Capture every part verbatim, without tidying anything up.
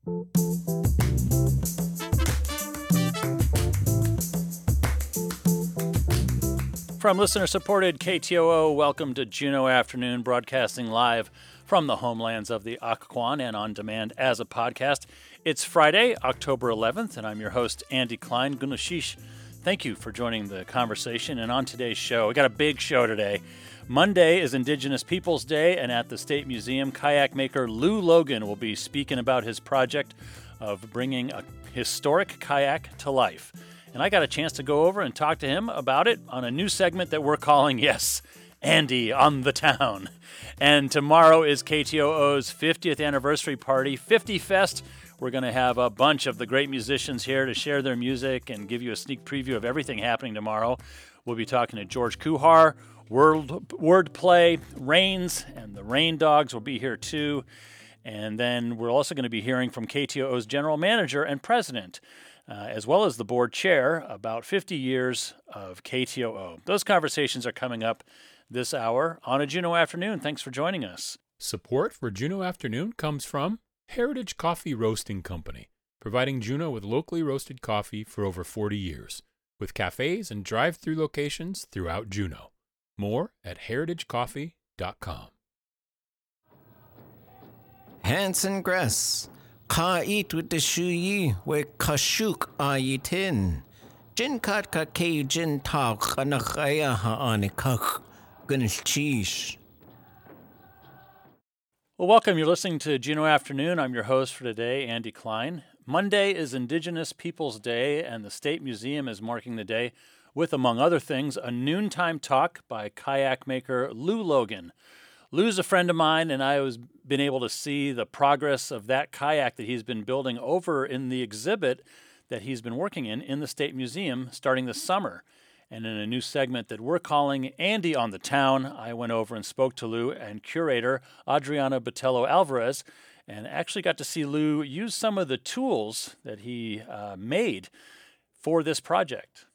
From listener-supported K T O O, welcome to Juneau Afternoon, broadcasting live from the homelands of the Occoquan and on demand as a podcast. It's Friday, October eleventh, and I'm your host, Andy Klein. Gunashish, thank you for joining the conversation. And on today's show, we got a big show today. Monday is Indigenous Peoples Day, and at the State Museum, kayak maker Lou Logan will be speaking about his project of bringing a historic kayak to life. And I got a chance to go over and talk to him about it on a new segment that we're calling, yes, Andy on the Town. And tomorrow is K T O O's fiftieth anniversary party, fifty Fest. We're going to have a bunch of the great musicians here to share their music and give you a sneak preview of everything happening tomorrow. We'll be talking to George Kuhar, World Wordplay, Rains, and the Rain Dogs will be here too. And then we're also going to be hearing from K T O O's general manager and president, Uh, as well as the board chair, about fifty years of K T O O. Those conversations are coming up this hour on a Juneau Afternoon. Thanks for joining us. Support for Juneau Afternoon comes from Heritage Coffee Roasting Company, providing Juneau with locally roasted coffee for over forty years, with cafes and drive-through locations throughout Juneau. More at heritage coffee dot com. Hanson Gress. Ka eat with the shuyi we kashuk ayitin. Jin kat ka ke jin ta khanakaya ha anikak gunchish. Well, welcome. You're listening to Juneau Afternoon. I'm your host for today, Andy Klein. Monday is Indigenous Peoples Day, and the State Museum is marking the day with, among other things, a noontime talk by kayak maker Lou Logan. Lou's a friend of mine, and I was been able to see the progress of that kayak that he's been building over in the exhibit that he's been working in in the State Museum starting this summer. And in a new segment that we're calling Andy on the Town, I went over and spoke to Lou and curator Adriana Botello Alvarez, and actually got to see Lou use some of the tools that he uh, made for this project.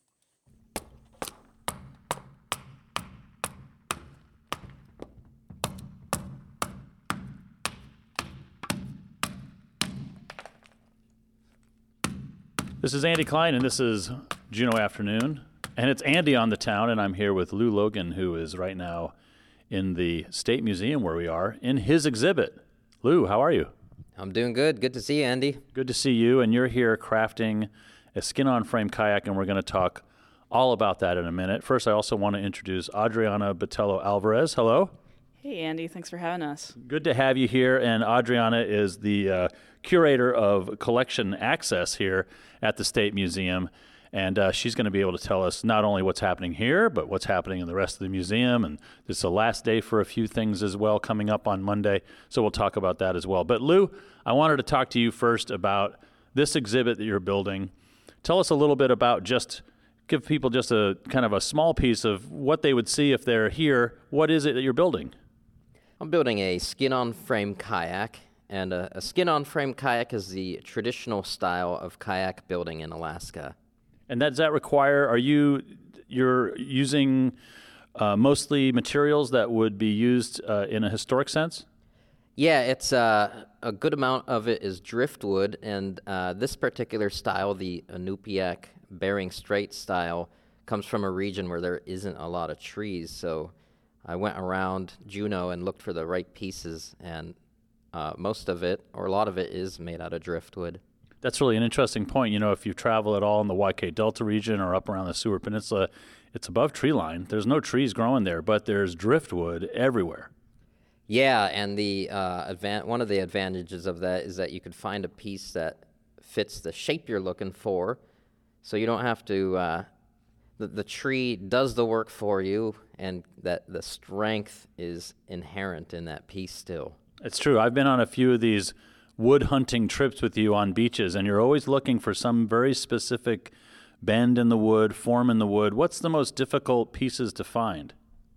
This is Andy Klein, and this is Juneau Afternoon. And it's Andy on the Town, and I'm here with Lou Logan, who is right now in the State Museum where we are, in his exhibit. Lou, how are you? I'm doing good. Good to see you, Andy. Good to see you, and you're here crafting a skin-on-frame kayak, and we're going to talk all about that in a minute. First, I also want to introduce Adriana Botello Alvarez. Hello. Hey, Andy. Thanks for having us. Good to have you here, and Adriana is the uh, curator of collection access here at the State Museum, and uh, she's going to be able to tell us not only what's happening here, but what's happening in the rest of the museum, and this is the last day for a few things as well coming up on Monday, so we'll talk about that as well. But Lou, I wanted to talk to you first about this exhibit that you're building. Tell us a little bit about just, give people just a kind of a small piece of what they would see if they're here. What is it that you're building? I'm building a skin-on-frame kayak, and a, a skin-on-frame kayak is the traditional style of kayak building in Alaska. And does that require, are you, you're using uh, mostly materials that would be used uh, in a historic sense? Yeah, it's uh, a good amount of it is driftwood, and uh, this particular style, the Inupiaq Bering Strait style, comes from a region where there isn't a lot of trees, so I went around Juneau and looked for the right pieces, and uh, most of it, or a lot of it, is made out of driftwood. That's really an interesting point. You know, if you travel at all in the Y K Delta region or up around the Seward Peninsula, it's above tree line. There's no trees growing there, but there's driftwood everywhere. Yeah, and the uh, advan- one of the advantages of that is that you could find a piece that fits the shape you're looking for, so you don't have to... Uh, The, the tree does the work for you, and that the strength is inherent in that piece still. It's true. I've been on a few of these wood hunting trips with you on beaches, and you're always looking for some very specific bend in the wood, form in the wood. What's the most difficult pieces to find?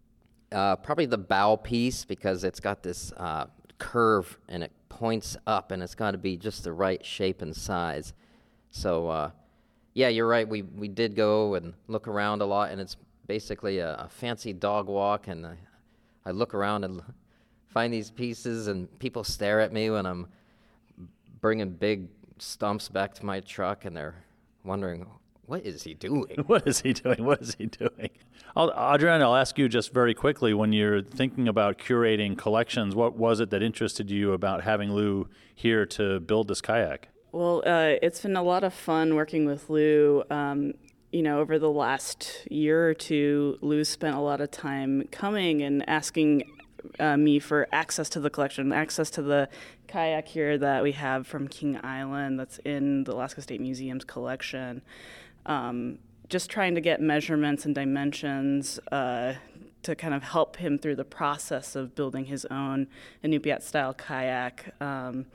Uh, probably the bow piece, because it's got this uh, curve, and it points up, and it's got to be just the right shape and size. So, uh, yeah, you're right. We we did go and look around a lot, and it's basically a, a fancy dog walk, and I, I look around and find these pieces, and people stare at me when I'm bringing big stumps back to my truck, and they're wondering, what is he doing? What is he doing? What is he doing? I'll, Adrian, I'll ask you just very quickly, when you're thinking about curating collections, what was it that interested you about having Lou here to build this kayak? Well, uh, it's been a lot of fun working with Lou. Um, you know, over the last year or two, Lou spent a lot of time coming and asking uh, me for access to the collection, access to the kayak here that we have from King Island that's in the Alaska State Museum's collection. Um, just trying to get measurements and dimensions uh, to kind of help him through the process of building his own Inupiat-style kayak. Um,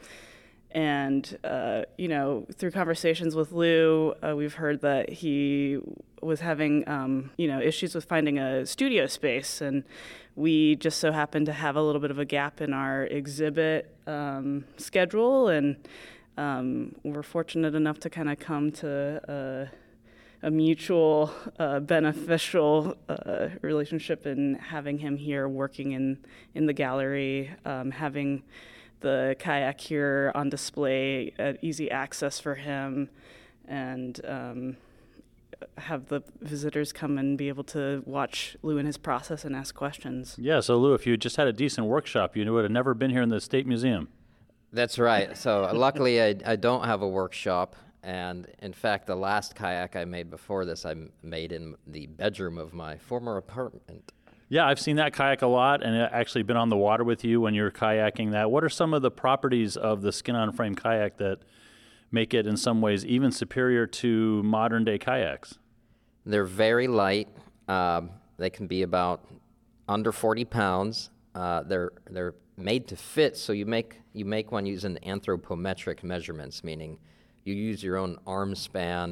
and, uh, you know, through conversations with Lou, uh, we've heard that he was having, um, you know, issues with finding a studio space. And we just so happened to have a little bit of a gap in our exhibit um, schedule. And um, we're fortunate enough to kind of come to uh, a mutual uh, beneficial uh, relationship in having him here working in, in the gallery, um, having the kayak here on display at easy access for him, and um, have the visitors come and be able to watch Lou in his process and ask questions. Yeah, so Lou, if you just had a decent workshop, you would have never been here in the State Museum. That's right. So luckily I, I don't have a workshop. And in fact, the last kayak I made before this, I made in the bedroom of my former apartment. Yeah, I've seen that kayak a lot, and I've actually been on the water with you when you're kayaking that. What are some of the properties of the skin-on-frame kayak that make it in some ways even superior to modern-day kayaks? They're very light. Um, they can be about under forty pounds. Uh, they're they're made to fit, so you make you make one using anthropometric measurements, meaning you use your own arm span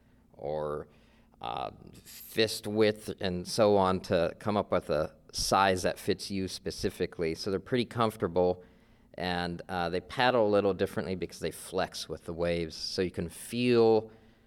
or uh, fist width and so on to come up with a size that fits you specifically. So they're pretty comfortable, and uh, they paddle a little differently because they flex with the waves. So you can feel,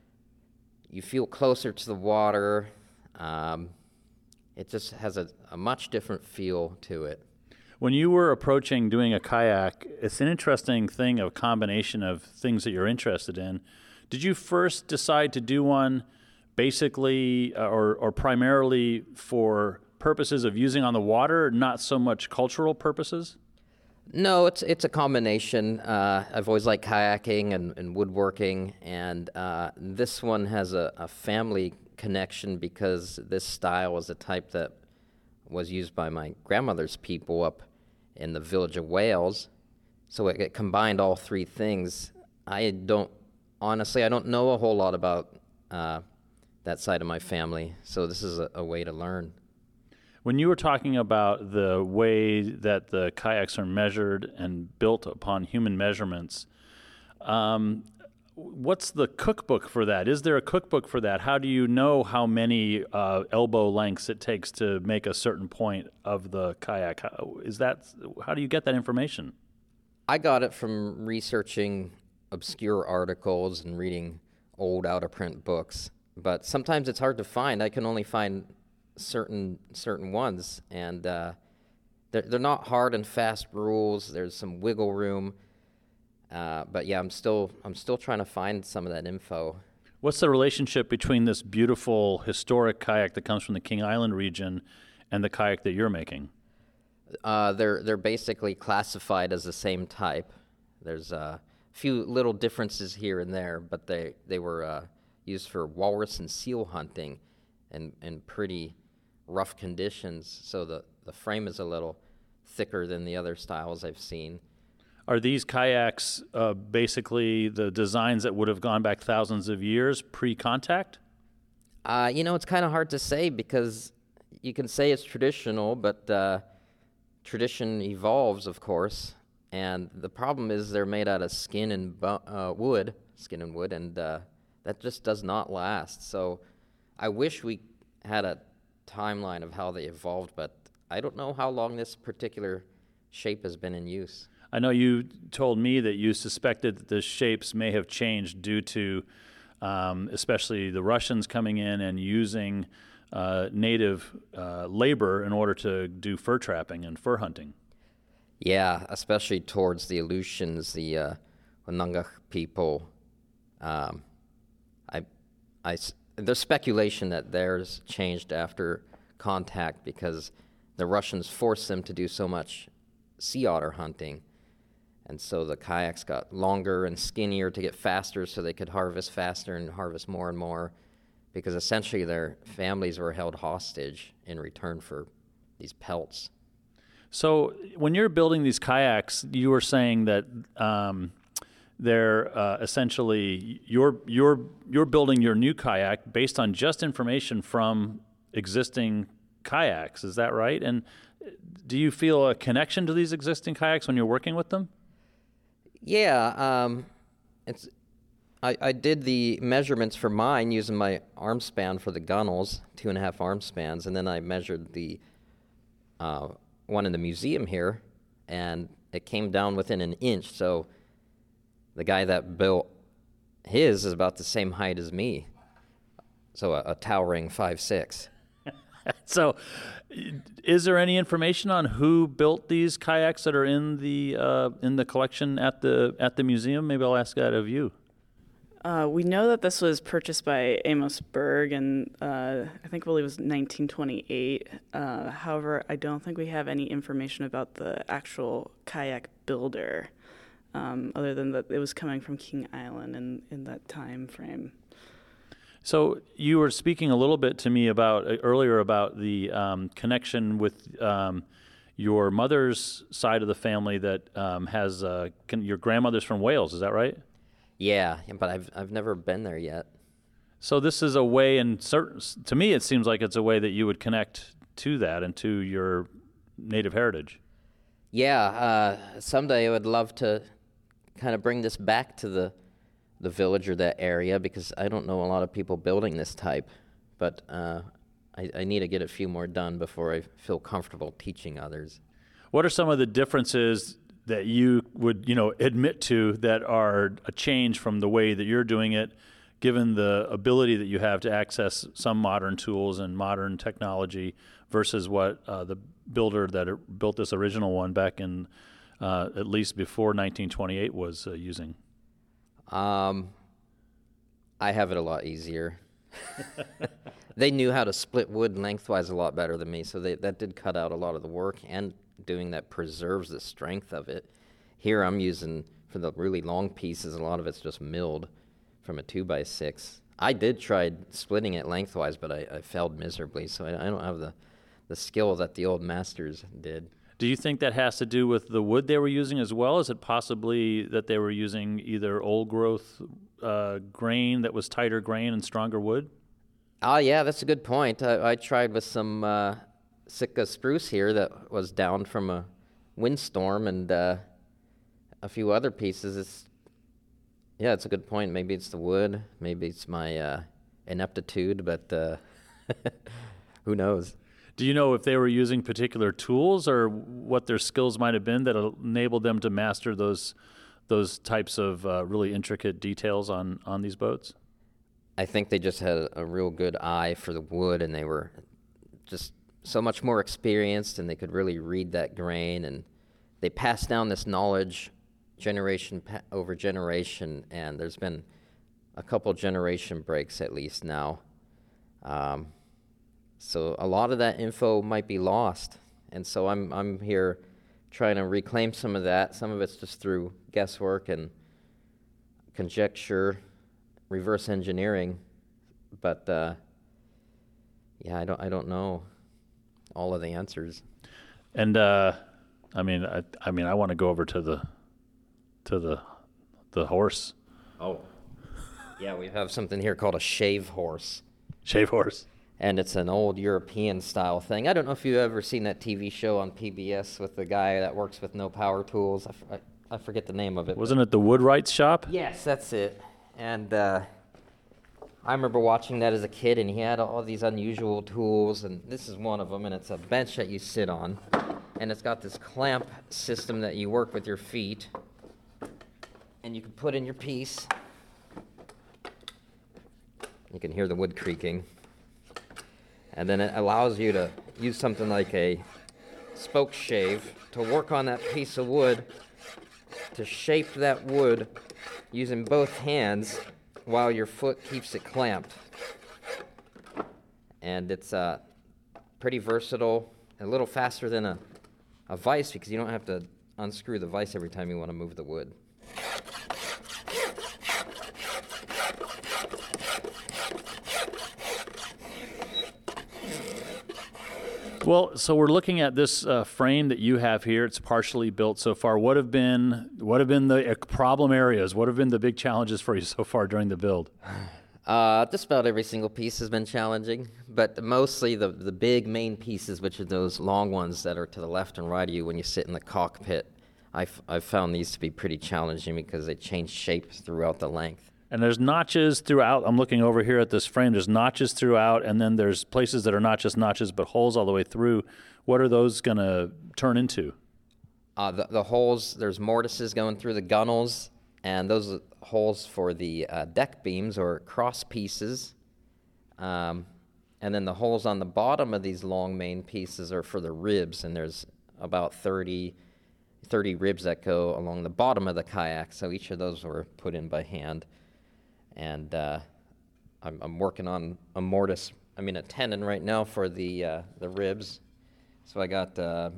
you feel closer to the water. Um, it just has a, a much different feel to it. When you were approaching doing a kayak, it's an interesting thing, a combination of things that you're interested in. Did you first decide to do one basically uh, or, or primarily for purposes of using on the water, not so much cultural purposes? No, it's it's a combination. Uh, I've always liked kayaking and, and woodworking, and uh, this one has a, a family connection because this style was a type that was used by my grandmother's people up in the village of Wales. So it, it combined all three things. I don't, honestly, I don't know a whole lot about uh, that side of my family, so this is a, a way to learn. When you were talking about the way that the kayaks are measured and built upon human measurements, um, what's the cookbook for that? Is there a cookbook for that? How do you know how many uh, elbow lengths it takes to make a certain point of the kayak? How, is that, how do you get that information? I got it from researching obscure articles and reading old out-of-print books, but sometimes it's hard to find. I can only find certain certain ones, and uh, they're, they're not hard and fast rules. There's some wiggle room. Uh, but yeah, I'm still I'm still trying to find some of that info. What's the relationship between this beautiful historic kayak that comes from the King Island region and the kayak that you're making? Uh, they're they're basically classified as the same type. There's a few little differences here and there, but they they were uh, used for walrus and seal hunting, in in pretty rough conditions. So the the frame is a little thicker than the other styles I've seen. Are these kayaks uh, basically the designs that would have gone back thousands of years pre-contact? Uh, you know, it's kind of hard to say because you can say it's traditional, but uh, tradition evolves, of course. And the problem is they're made out of skin and bu- uh, wood, skin and wood, and uh, that just does not last. So I wish we had a timeline of how they evolved, but I don't know how long this particular shape has been in use. I know you told me that you suspected that the shapes may have changed due to um, especially the Russians coming in and using uh, native uh, labor in order to do fur trapping and fur hunting. Yeah, especially towards the Aleutians, the uh, Wenangach people. Um, I, I s- there's speculation that theirs changed after contact because the Russians forced them to do so much sea otter hunting. And so the kayaks got longer and skinnier to get faster so they could harvest faster and harvest more and more, because essentially their families were held hostage in return for these pelts. So when you're building these kayaks, you were saying that um, they're uh, essentially you're you're you're building your new kayak based on just information from existing kayaks. Is that right? And do you feel a connection to these existing kayaks when you're working with them? Yeah, um, it's. I, I did the measurements for mine using my arm span for the gunnels, two and a half arm spans, and then I measured the uh, one in the museum here, and it came down within an inch. So the guy that built his is about the same height as me, so a, a towering five six. So, is there any information on who built these kayaks that are in the uh, in the collection at the at the museum? Maybe I'll ask that of you. Uh, we know that this was purchased by Amos Berg, and uh, I think I believe it was nineteen twenty-eight. Uh, however, I don't think we have any information about the actual kayak builder, um, other than that it was coming from King Island in, in that time frame. So you were speaking a little bit to me about uh, earlier about the um, connection with um, your mother's side of the family that um, has uh, can, your grandmother's from Wales. Is that right? Yeah, but I've I've never been there yet. So this is a way, and certain to me, it seems like it's a way that you would connect to that and to your native heritage. Yeah, uh, someday I would love to kind of bring this back to the the village or that area, because I don't know a lot of people building this type, but uh, I, I need to get a few more done before I feel comfortable teaching others. What are some of the differences that you would, you know, admit to that are a change from the way that you're doing it, given the ability that you have to access some modern tools and modern technology versus what uh, the builder that built this original one back in uh, at least before nineteen twenty-eight was uh, using? Um, I have it a lot easier. They knew how to split wood lengthwise a lot better than me, so they, that did cut out a lot of the work, and doing that preserves the strength of it. Here I'm using, for the really long pieces, a lot of it's just milled from a two by six. I did try splitting it lengthwise, but I, I failed miserably, so I, I don't have the, the skill that the old masters did. Do you think that has to do with the wood they were using as well? Is it possibly that they were using either old growth uh, grain that was tighter grain and stronger wood? Oh, yeah, that's a good point. I, I tried with some uh, Sitka spruce here that was down from a windstorm, and uh, a few other pieces. It's, yeah, it's a good point. Maybe it's the wood. Maybe it's my uh, ineptitude, but uh, who knows? Do you know if they were using particular tools or what their skills might have been that enabled them to master those those types of uh, really intricate details on, on these boats? I think they just had a real good eye for the wood, and they were just so much more experienced, and they could really read that grain, and they passed down this knowledge generation pa- over generation, and there's been a couple generation breaks at least now. Um, So a lot of that info might be lost, and so I'm I'm here trying to reclaim some of that. Some of it's just through guesswork and conjecture, reverse engineering, but uh, yeah, I don't I don't know all of the answers. And uh, I mean, I, I mean, I want to go over to the to the the horse. Oh, yeah, we have something here called a shave horse. Shave horse. And it's an old European style thing. I don't know if you've ever seen that T V show on P B S with the guy that works with no power tools. I, f- I, I forget the name of it. Wasn't it the Woodwright's shop? Yes, that's it. And uh, I remember watching that as a kid, and he had all these unusual tools, and this is one of them, and it's a bench that you sit on, and it's got this clamp system that you work with your feet, and you can put in your piece. You can hear the wood creaking. And then it allows you to use something like a spoke shave to work on that piece of wood, to shape that wood using both hands while your foot keeps it clamped. And it's uh, pretty versatile, a little faster than a, a vise because you don't have to unscrew the vise every time you want to move the wood. Well, so we're looking at this uh, frame that you have here. It's partially built so far. What have been what have been the problem areas? What have been the big challenges for you so far during the build? Uh, just about every single piece has been challenging, but mostly the the big main pieces, which are those long ones that are to the left and right of you when you sit in the cockpit. I've, I've found these to be pretty challenging because they change shape throughout the length. And there's notches throughout. I'm looking over here at this frame. There's notches throughout, and then there's places that are not just notches but holes all the way through. What are those going to turn into? Uh, the, the holes, there's mortises going through the gunnels, and those are holes for the uh, deck beams or cross pieces. Um, and then the holes on the bottom of these long main pieces are for the ribs, and there's about thirty, thirty ribs that go along the bottom of the kayak, so each of those were put in by hand. And uh, I'm, I'm working on a mortise, I mean a tenon right now for the uh, the ribs. So I got uh,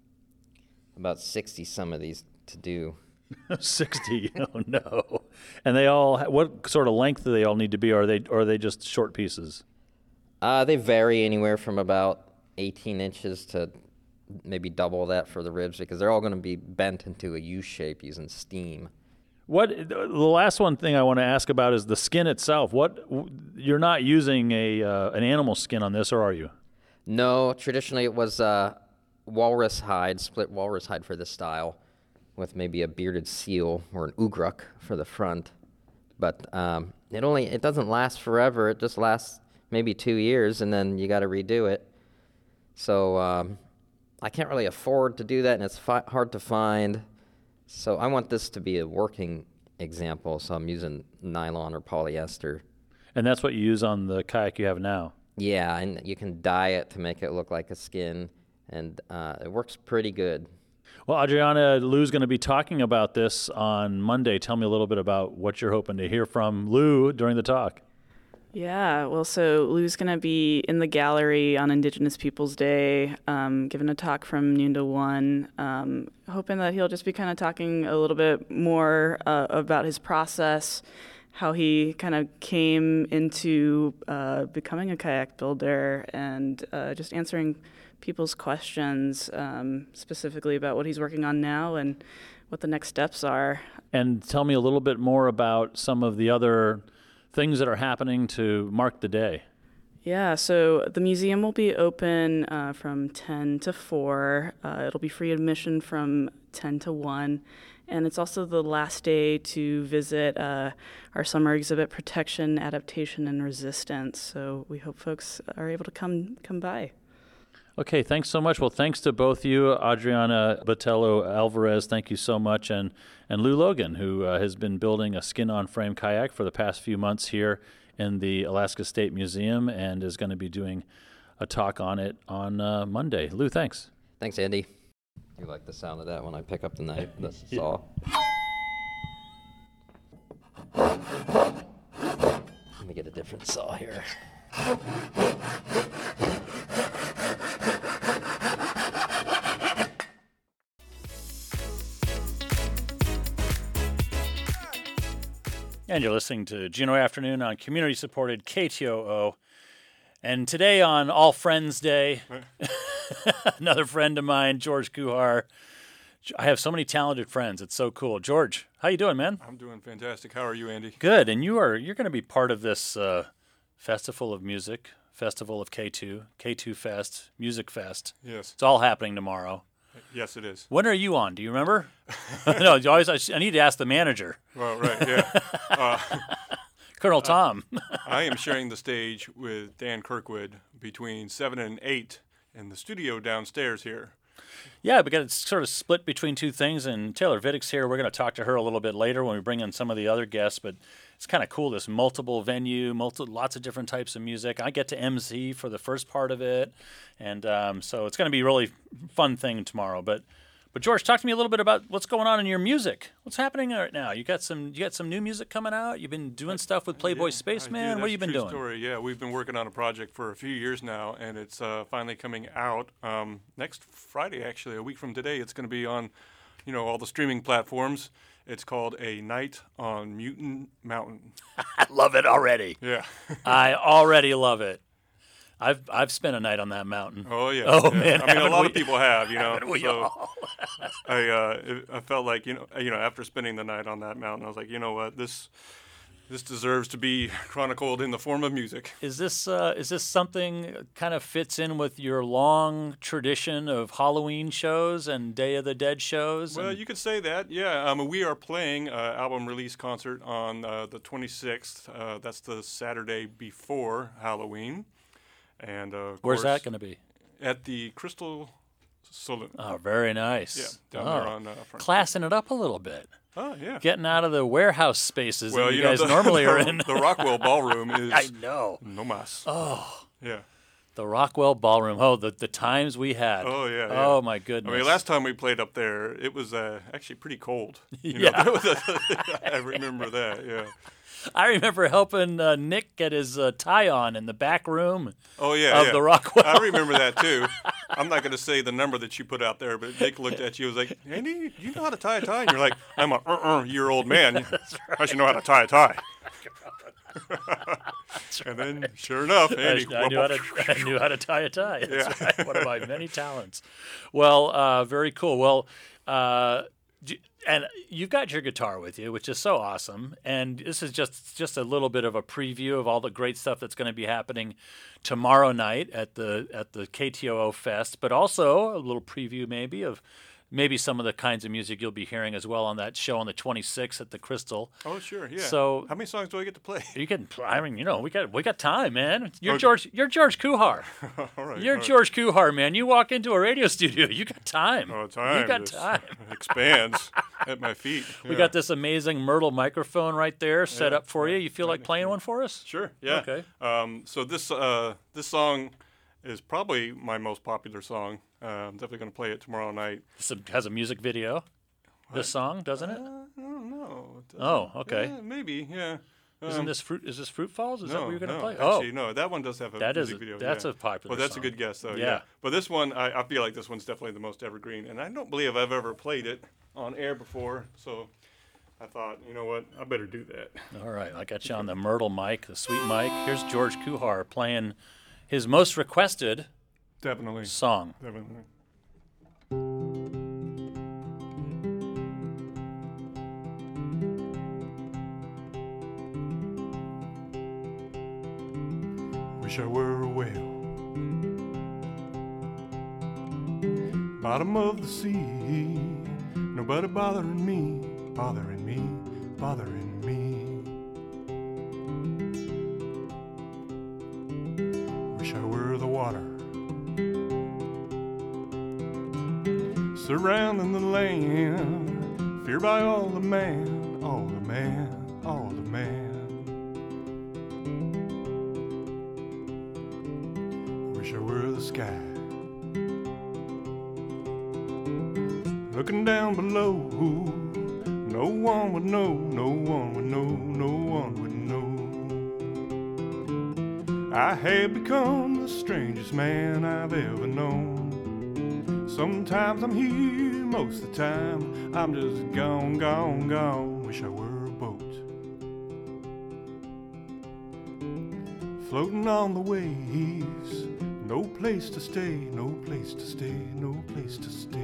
about sixty some of these to do. sixty? Oh no! And they all, what sort of length do they all need to be? Or are they, or are they just short pieces? Uh, they vary anywhere from about eighteen inches to maybe double that for the ribs because they're all going to be bent into a U shape using steam. What the last one thing I want to ask about is the skin itself. What you're not using a uh, an animal skin on this, or are you? No, traditionally it was uh, walrus hide, split walrus hide for this style, with maybe a bearded seal or an ugruk for the front. But um, it only it doesn't last forever. It just lasts maybe two years, and then you got to redo it. So um, I can't really afford to do that, and it's fi- hard to find. So I want this to be a working example, so I'm using nylon or polyester. And that's what you use on the kayak you have now? Yeah, and you can dye it to make it look like a skin, and uh, it works pretty good. Well, Adriana, Lou's going to be talking about this on Monday. Tell me a little bit about what you're hoping to hear from Lou during the talk. Yeah, well, so Lou's going to be in the gallery on Indigenous Peoples Day, um, giving a talk from noon to one, um, hoping that he'll just be kind of talking a little bit more uh, about his process, how he kind of came into uh, becoming a kayak builder, and uh, just answering people's questions, um, specifically about what he's working on now and what the next steps are. And tell me a little bit more about some of the other things that are happening to mark the day. Yeah, so the museum will be open uh, from ten to four. Uh, it'll be free admission from ten to one. And it's also the last day to visit uh, our summer exhibit, Protection, Adaptation, and Resistance. So we hope folks are able to come come by. Okay, thanks so much. Well, thanks to both you, Adriana Botello Alvarez, thank you so much, and, and Lou Logan, who uh, has been building a skin-on-frame kayak for the past few months here in the Alaska State Museum and is going to be doing a talk on it on uh, Monday. Lou, thanks. Thanks, Andy. You like the sound of that when I pick up the knife, the saw? Let me get a different saw here. And you're listening to Juneau Afternoon on community-supported K T O O. And today on All Friends Day, another friend of mine, George Kuhar. I have so many talented friends. It's so cool. George, how you doing, man? I'm doing fantastic. How are you, Andy? Good. And you are you're going to be part of this uh, Festival of Music, Festival of K two, K two Fest, Music Fest. Yes. It's all happening tomorrow. Yes, it is. When are you on? Do you remember? No, you always. I need to ask the manager. Well, right, yeah. Uh, Colonel Tom. I am sharing the stage with Dan Kirkwood between seven and eight in the studio downstairs here. Yeah, we got it sort of split between two things, and Taylor Viddick's here. We're going to talk to her a little bit later when we bring in some of the other guests, but it's kind of cool, this multiple venue, multi, lots of different types of music. I get to M C for the first part of it, and um, so it's going to be a really fun thing tomorrow. But But George, talk to me a little bit about what's going on in your music. What's happening right now? You got some you got some new music coming out? You've been doing stuff with Playboy Yeah, Spaceman? I do. What have you That's been a true doing? Story. Yeah, we've been working on a project for a few years now, and it's uh, finally coming out um, next Friday. Actually, a week from today, it's going to be on, you know, all the streaming platforms. It's called A Night on Mutant Mountain. I love it already. Yeah. I already love it. I've I've spent a night on that mountain. Oh yeah. Oh, yeah. man, I mean, a haven't lot we- of people have, you know. haven't we so all? I uh, it- I felt like you know you know after spending the night on that mountain, I was like, you know what, this this deserves to be chronicled in the form of music. Is this uh, is this something kind of fits in with your long tradition of Halloween shows and Day of the Dead shows? Well, and- you could say that, yeah. Um, we are playing an album release concert on uh, the twenty-sixth. Uh, that's the Saturday before Halloween. And uh, of Where's course, that going to be? At the Crystal Saloon. Oh, very nice. Yeah, down oh. there on uh, Front. Classing it up a little bit. Oh, yeah. Getting out of the warehouse spaces well, that you, you know, guys the, normally the, are in. The Rockwell Ballroom is I know. no mas. Oh, Yeah. the Rockwell Ballroom. Oh, the, the times we had. Oh, yeah, yeah. Oh, my I goodness. mean, last time we played up there, it was uh, actually pretty cold. You know, Yeah. that was a- I remember that, yeah. I remember helping uh, Nick get his uh, tie on in the back room Oh, yeah, of yeah. the Rockwell. I remember that, too. I'm not going to say the number that you put out there, but Nick looked at you and was like, Andy, do you know how to tie a tie? And you're like, I'm a uh-uh year old man. I should know how to tie a tie. And then, sure enough, I, Andy. I, knew how to, I knew how to tie a tie. That's Yeah. right. One of my many talents. Well, uh, very cool. Well, uh, do, and you've got your guitar with you, which is so awesome. And this is just just a little bit of a preview of all the great stuff that's going to be happening tomorrow night at the at the K T O O Fest, but also a little preview maybe of maybe some of the kinds of music you'll be hearing as well on that show on the twenty-sixth at the Crystal. Oh, sure, yeah. So- how many songs do I get to play? You can, I mean, you know, we got we got time, man. You're Okay. George. You're George Kuhar. all right. You're all right. George Kuhar, man. You walk into a radio studio, you got time. Oh, time. You got just time. expands at my feet. We Yeah. got this amazing Myrtle microphone right there set Yeah, up for you. yeah, You feel like right. playing one for us? Sure. Yeah. Okay. Um, so this uh, this song is probably my most popular song. Uh, I'm definitely going to play it tomorrow night. This has a music video. This song, doesn't it? Uh, I don't know. It doesn't- Oh, okay. Yeah, maybe. Yeah. Isn't Um, this fruit? Is this Fruit Falls? Is no, that what you're going to no, play? Actually, oh, no. That one does have a that is music a, video. that's yeah. a popular. Well, that's song. a good guess, though. Yeah. Yeah. But this one, I, I feel like this one's definitely the most evergreen, and I don't believe I've ever played it on air before. So I thought, you know what, I better do that. All right, I got you on the Myrtle mic, the sweet mic. Here's George Kuhar playing his most requested Definitely. song. Definitely. Wish I were a whale, bottom of the sea, nobody bothering me, bothering me, bothering me. Wish I were the water, surrounding the land, feared by all the man, all the man, all the man. Wish I were the sky, looking down below. No one would know, no one would know, no one would know. I have become the strangest man I've ever known. Sometimes I'm here, most of the time I'm just gone, gone, gone. Wish I were a boat, floating on the waves. No place to stay, no place to stay, no place to stay.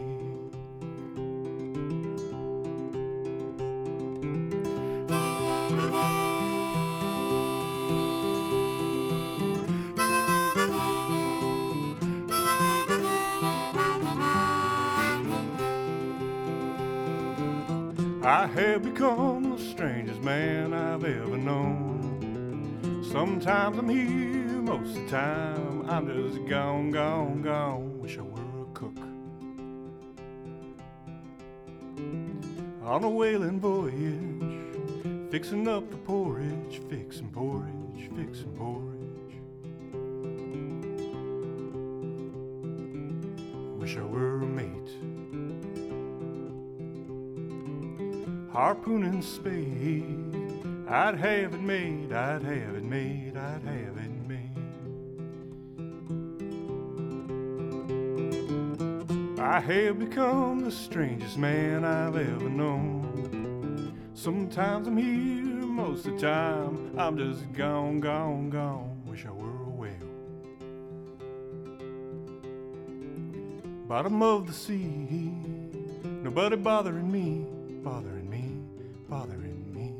I have become the strangest man I've ever known. Sometimes I'm here, most of the time I'm just gone, gone, gone. Wish I were a cook on a whaling voyage, fixing up the porridge, fixing porridge, fixing porridge. Wish I were a mate harpoon and spade. I'd have it made, I'd have it made, I'd have it made. I have become the strangest man I've ever known. Sometimes I'm here, most of the time I'm just gone, gone, gone. Wish I were a whale. Bottom of the sea, nobody bothering me, bothering me, bothering me.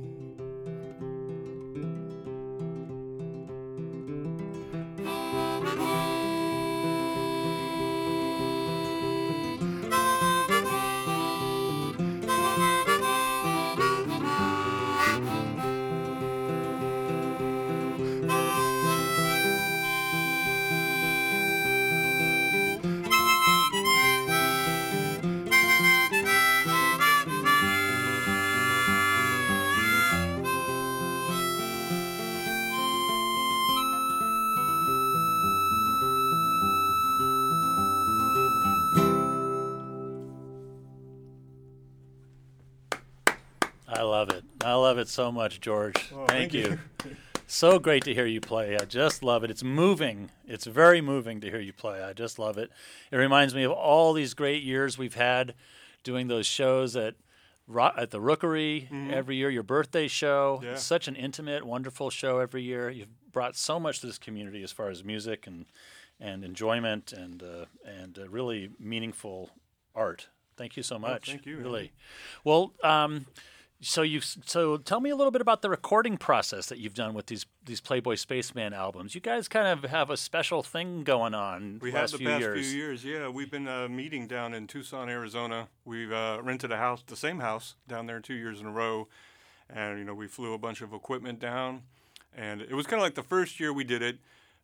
I love it. I love it so much, George. Well, thank, thank you. you. So great to hear you play. I just love it. It's moving. It's very moving to hear you play. I just love it. It reminds me of all these great years we've had doing those shows at Ro- at the Rookery Mhm. every year, your birthday show. Yeah. It's such an intimate, wonderful show every year. You've brought so much to this community as far as music and and enjoyment and uh, and uh, really meaningful art. Thank you so much. thank you, Really. Well, um, so you so tell me a little bit about the recording process that you've done with these these Playboy Spaceman albums. You guys kind of have a special thing going on. We the have last the few past years. few years, yeah. We've been uh, meeting down in Tucson, Arizona. We've uh, rented a house, the same house, down there two years in a row, and you know we flew a bunch of equipment down, and it was kind of like the first year we did it.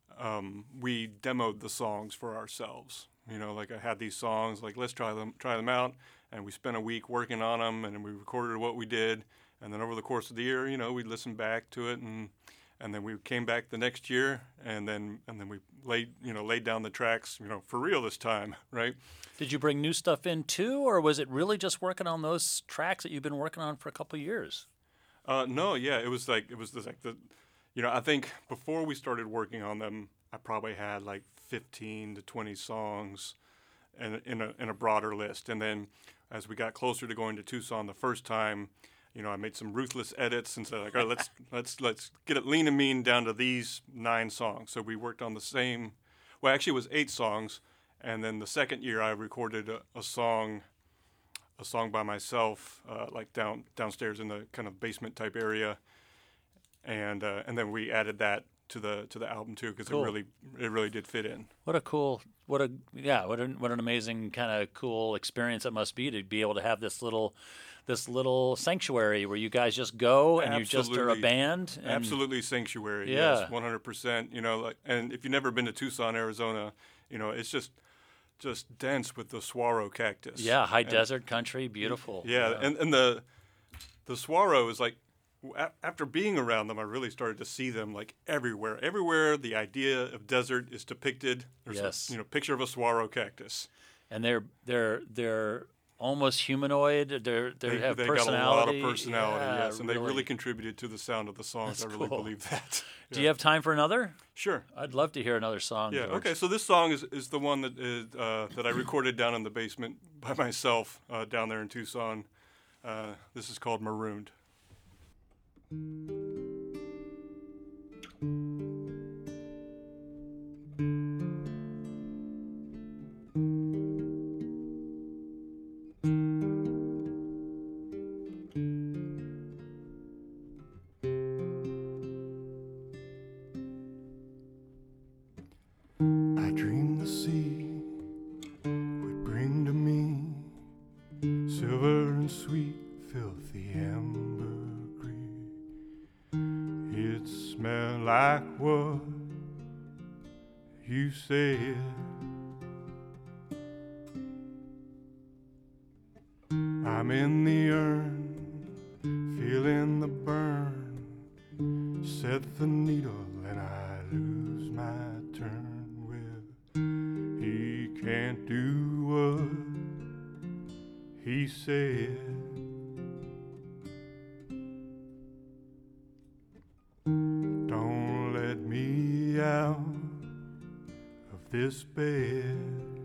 Um, we demoed the songs for ourselves. You know, like I had these songs, like let's try them, try them out, and we spent a week working on them, and then we recorded what we did, and then over the course of the year, you know, we listened back to it, and and then we came back the next year, and then and then we laid, you know, laid down the tracks, you know, for real this time, right? Did you bring new stuff in too, or was it really just working on those tracks that you've been working on for a couple of years? Uh, no, yeah, it was like it was the, like the, you know, I think before we started working on them, I probably had like fifteen to twenty songs, in in a in a broader list, and then as we got closer to going to Tucson the first time, you know, I made some ruthless edits and said like, all right, let's let's let's get it lean and mean down to these nine songs. So we worked on the same, well, actually it was eight songs, and then the second year I recorded a, a song. a song by myself, uh, like down downstairs in the kind of basement type area, and uh, and then we added that to the to the album too because Cool. it really it really did fit in. What a cool, what a yeah, what an what an amazing kind of cool experience it must be to be able to have this little, this little sanctuary where you guys just go and you just are a Absolutely. band. And Absolutely sanctuary. Yeah. Yes, one hundred percent. You know, like, and if you've never been to Tucson, Arizona, you know it's just just dense with the saguaro cactus. Yeah, high And- desert country, beautiful. Yeah, and and the the saguaro is like a- after being around them, I really started to see them like everywhere. Everywhere the idea of desert is depicted. There's Yes. a you know picture of a saguaro cactus. and they're they're they're almost humanoid. They're they They, have they got a personality. lot of personality, Yeah, yes, and they really contributed to the sound of the songs. That's I really cool. believe that. Do you have time for another? Sure. I'd love to hear another song. Yeah. George. Okay. So this song is, is the one that is uh, that I recorded down in the basement by myself uh, down there in Tucson. Uh, this is called Marooned. I dreamed the sea would bring to me silver and sweet, filthy ambergris. It smelled like what you said. I'm in the urn, feeling the burn. Set the needle and I lose my turn. Well, he can't do what he said. Don't let me out of this bed.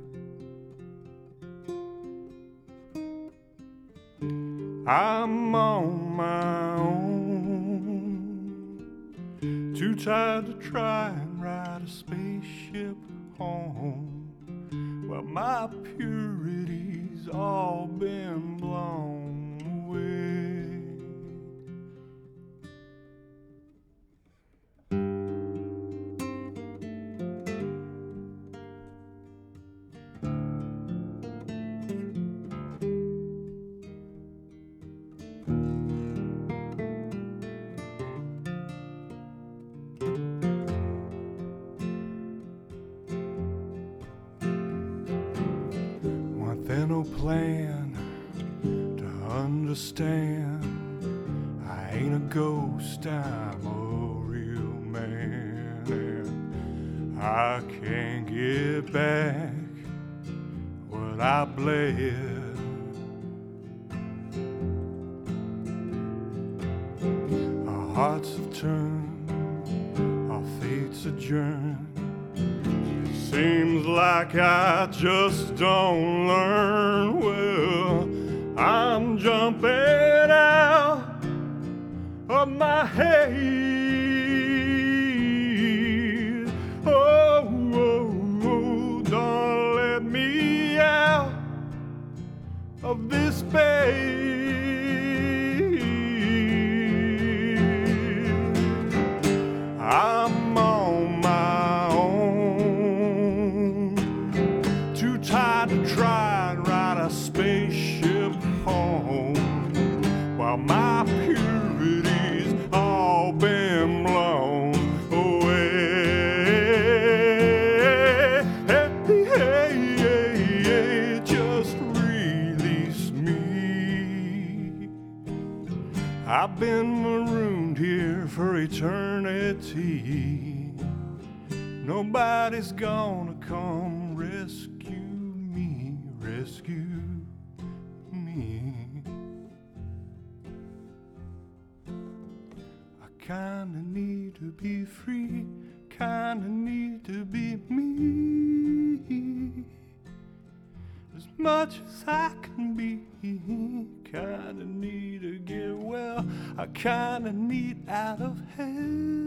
I'm on my own, too tired to try and ride a spaceship home. Well, my purity's all been blown away. No plan to understand. I ain't a ghost, I'm a real man, and I can't get back what I bled. Our hearts have turned, our fates adjourned. Seems like I just don't learn. Well, I'm jumping out of my head. Oh, oh, oh, don't let me out of this bed. I'm on my own, tired to try and ride a spaceship home, while my purity's all been blown away. Hey, hey, hey, hey, just release me. I've been marooned here for eternity. Nobody's gonna come rescue rescue me. I kinda need to be free, kinda need to be me, as much as I can be. Kinda need to get well, I kinda need out of hell.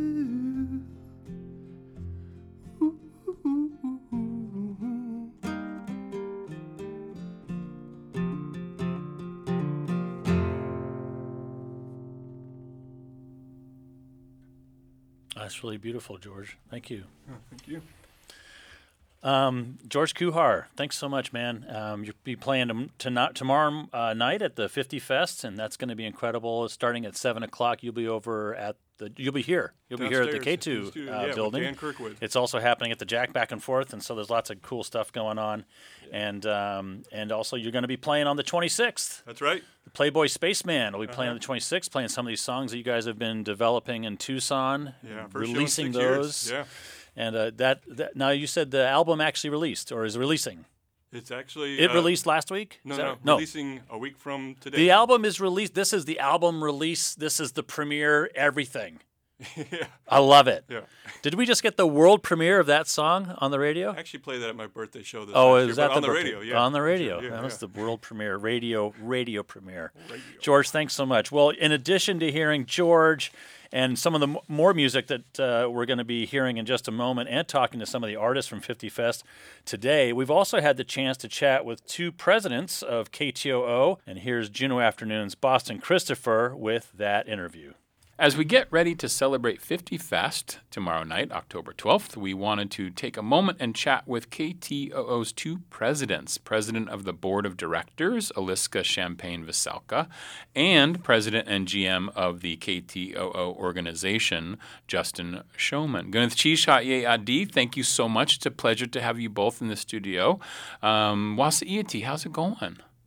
That's really beautiful, George. Thank you. Oh, thank you. Um, George Kuhar, thanks so much, man. Um, you'll be playing tom- to- tomorrow uh, night at the fifty Fest, and that's going to be incredible. Starting at seven o'clock, you'll be over at the. You'll be here. You'll Downstairs be here at the K two studio, uh, yeah, building. with Dan Kirkwood. It's also happening at the Jack Back and Forth, and so there's lots of cool stuff going on. Yeah. And um, and also you're going to be playing on the twenty-sixth. That's right. The Playboy Spaceman will be playing uh-huh. on the twenty-sixth, playing some of these songs that you guys have been developing in Tucson, yeah, first releasing show in six those. Years. Yeah. And uh, that, that now you said the album actually released or is releasing. It's actually it uh, released last week. No, is that no, right? no, releasing a week from today. The album is released. This is the album release. This is the premiere. Everything. Yeah. I love it. Yeah. Did we just get the world premiere of that song on the radio? I actually played that at my birthday show this Oh, year, is that on the the birthday- radio? Yeah, on the radio. Sure, yeah, that was yeah. the world premiere, radio, radio premiere. Radio. George, thanks so much. Well, in addition to hearing George and some of the m- more music that uh, we're going to be hearing in just a moment and talking to some of the artists from fifty Fest today, we've also had the chance to chat with two presidents of K T O O. And here's Juneau Afternoon's Boston Christopher with that interview. As we get ready to celebrate fifty Fest tomorrow night, October twelfth, we wanted to take a moment and chat with K T O O's two presidents, President of the Board of Directors, Aliska Champagne-Veselka, and President and G M of the K T O O organization, Justin Showman. Gwyneth Chisha Adi, thank you so much. It's a pleasure to have you both in the studio. Um, Wasa Iati, how's it going?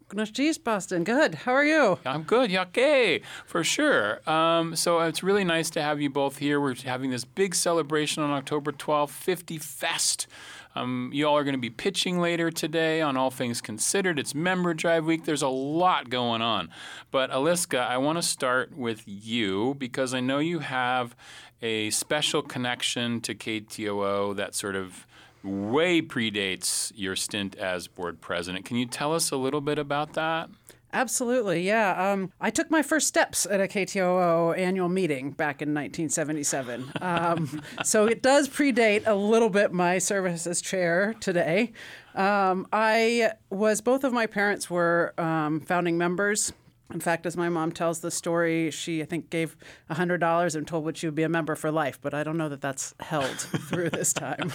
Gnoshis, Boston. Good. How are you? I'm good. Yake, for sure. Um, so it's really nice to have you both here. We're having this big celebration on October twelfth, fifty Fest. Um, you all are going to be pitching later today on All Things Considered. It's Member Drive Week. There's a lot going on. But Aliska, I want to start with you because I know you have a special connection to K T O O that sort of way predates your stint as board president. Can you tell us a little bit about that? Absolutely, yeah. Um, I took my first steps at a K T O O annual meeting back in nineteen seventy-seven. Um, so it does predate a little bit my service as chair today. Um, I was, both of my parents were um, founding members. In fact, as my mom tells the story, she, I think, gave one hundred dollars and told which she would be a member for life. But I don't know that that's held through this time.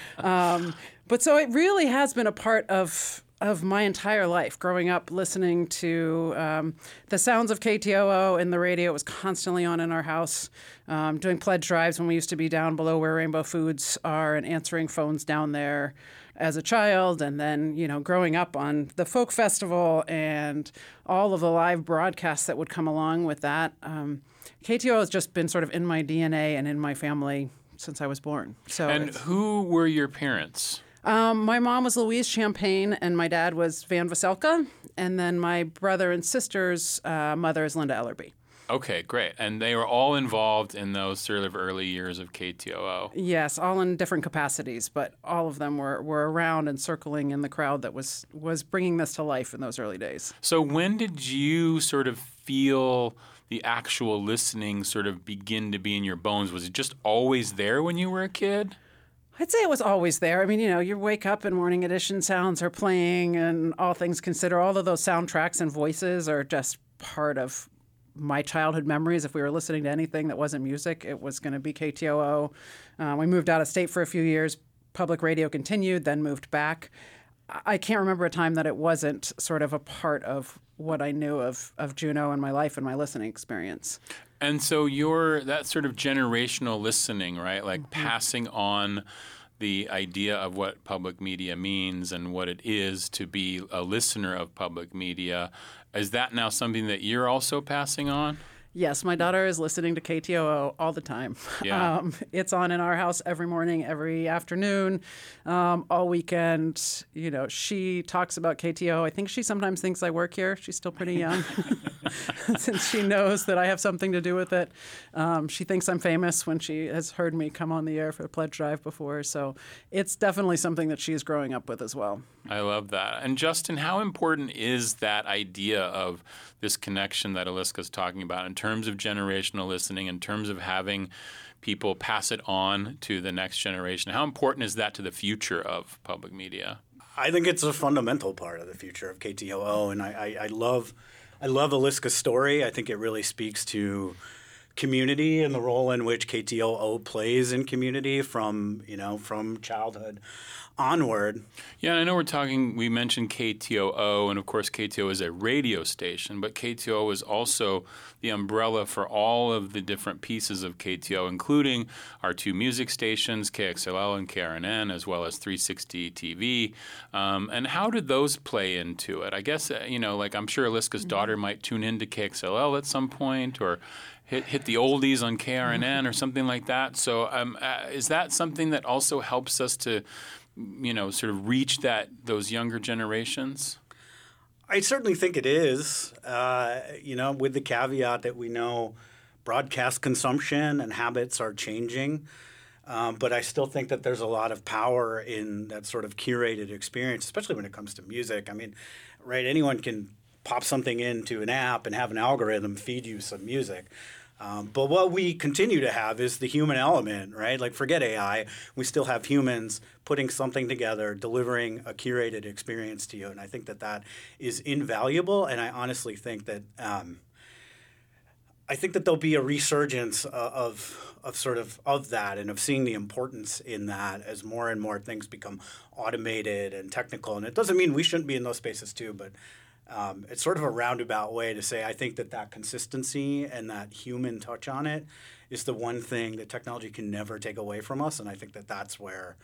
Um, but so it really has been a part of of my entire life, growing up listening to um, the sounds of K T O O in the radio. It was constantly on in our house, um, doing pledge drives when we used to be down below where Rainbow Foods are and answering phones down there as a child, and then, you know, growing up on the folk festival and all of the live broadcasts that would come along with that. Um, K T O O has just been sort of in my D N A and in my family since I was born. So, and who were your parents? Um, my mom was Louise Champagne, and my dad was Van Veselka, and then my brother and sister's uh, mother is Linda Ellerby. Okay, great. And they were all involved in those sort of early years of K T O O. Yes, all in different capacities, but all of them were, were around and circling in the crowd that was, was bringing this to life in those early days. So when did you sort of feel the actual listening sort of begin to be in your bones? Was it just always there when you were a kid? I'd say it was always there. I mean, you know, you wake up and Morning Edition sounds are playing and All Things Considered. All of those soundtracks and voices are just part of my childhood memories. If we were listening to anything that wasn't music, it was going to be K T O O. Uh, we moved out of state for a few years. Public radio continued, then moved back. I can't remember a time that it wasn't sort of a part of what I knew of, of Juneau and my life and my listening experience. And so you're that sort of generational listening, right? Like mm-hmm. passing on the idea of what public media means and what it is to be a listener of public media. Is that now something that you're also passing on? Yes, my daughter is listening to K T O O all the time. Yeah. Um, it's on in our house every morning, every afternoon, um, all weekend. You know, she talks about K T O O. I think she sometimes thinks I work here. She's still pretty young, since she knows that I have something to do with it. Um, she thinks I'm famous when she has heard me come on the air for a pledge drive before. So it's definitely something that she's growing up with as well. I love that. And Justin, how important is that idea of this connection that Aliska's talking about in terms of generational listening, in terms of having people pass it on to the next generation? How important is that to the future of public media? I think it's a fundamental part of the future of K T O O, and I, I, I love I love Aliska's story. I think it really speaks to community and the role in which K T O O plays in community from, you know, from childhood onward. Yeah, and I know we're talking, we mentioned K T O O, and of course K T O O is a radio station, but K T O O is also the umbrella for all of the different pieces of K T O O, including our two music stations, K X L L and K R N N, as well as three sixty T V. Um, and how did those play into it? I guess, uh, you know, like I'm sure Aliska's mm-hmm. daughter might tune into K X L L at some point, or hit hit the oldies on K R N N or something like that. So um, uh, is that something that also helps us to, you know, sort of reach that those younger generations? I certainly think it is, uh, you know, with the caveat that we know broadcast consumption and habits are changing. Um, but I still think that there's a lot of power in that sort of curated experience, especially when it comes to music. I mean, right, anyone can pop something into an app and have an algorithm feed you some music. Um, but what we continue to have is the human element, right? Like, forget A I. We still have humans putting something together, delivering a curated experience to you. And I think that that is invaluable. And I honestly think that um, I think that there'll be a resurgence of, of of sort of of that and of seeing the importance in that as more and more things become automated and technical. And it doesn't mean we shouldn't be in those spaces too, but Um, it's sort of a roundabout way to say I think that that consistency and that human touch on it is the one thing that technology can never take away from us, and I think that that's where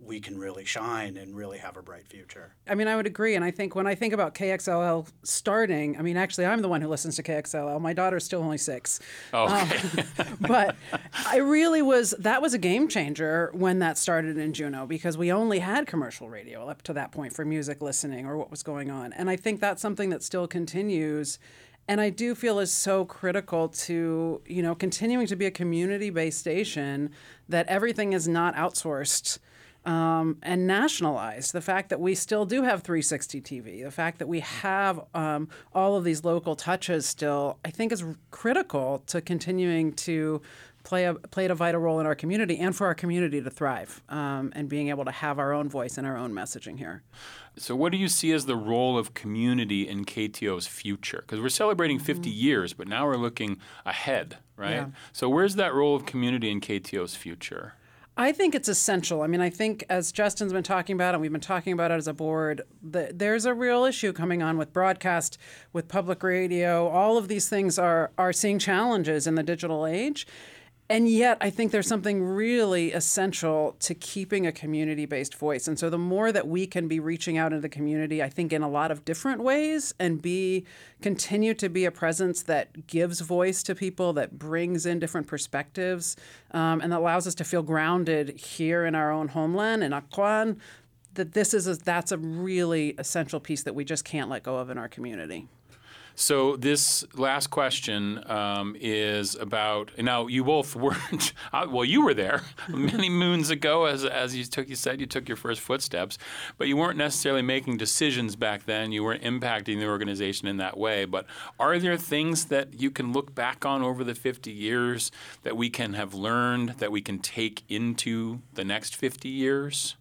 we can really shine and really have a bright future. I mean, I would agree. And I think when I think about K X L L starting, I mean, actually, I'm the one who listens to K X L L. My daughter's still only six. Oh, okay. Um, but I really was, that was a game changer when that started in Juneau, because we only had commercial radio up to that point for music listening or what was going on. And I think that's something that still continues. And I do feel is so critical to, you know, continuing to be a community-based station, that everything is not outsourced um, and nationalized. The fact that we still do have three sixty T V, the fact that we have um, all of these local touches still, I think is critical to continuing to play a played a vital role in our community and for our community to thrive um, and being able to have our own voice and our own messaging here. So what do you see as the role of community in K T O's future? Because we're celebrating fifty mm-hmm. years, but now we're looking ahead, right? Yeah. So where's that role of community in K T O's future? I think it's essential. I mean, I think as Justin's been talking about, and we've been talking about it as a board, the, there's a real issue coming on with broadcast, with public radio. All of these things are are seeing challenges in the digital age. And yet, I think there's something really essential to keeping a community-based voice. And so the more that we can be reaching out into the community, I think in a lot of different ways, and be continue to be a presence that gives voice to people, that brings in different perspectives, um, and that allows us to feel grounded here in our own homeland, in Occoquan, that this is a, that's a really essential piece that we just can't let go of in our community. So this last question um, is about, now you both weren't, well, you were there many moons ago, as as you took, you said you took your first footsteps, but you weren't necessarily making decisions back then. You weren't impacting the organization in that way. But are there things that you can look back on over the fifty years that we can have learned, that we can take into the next fifty years?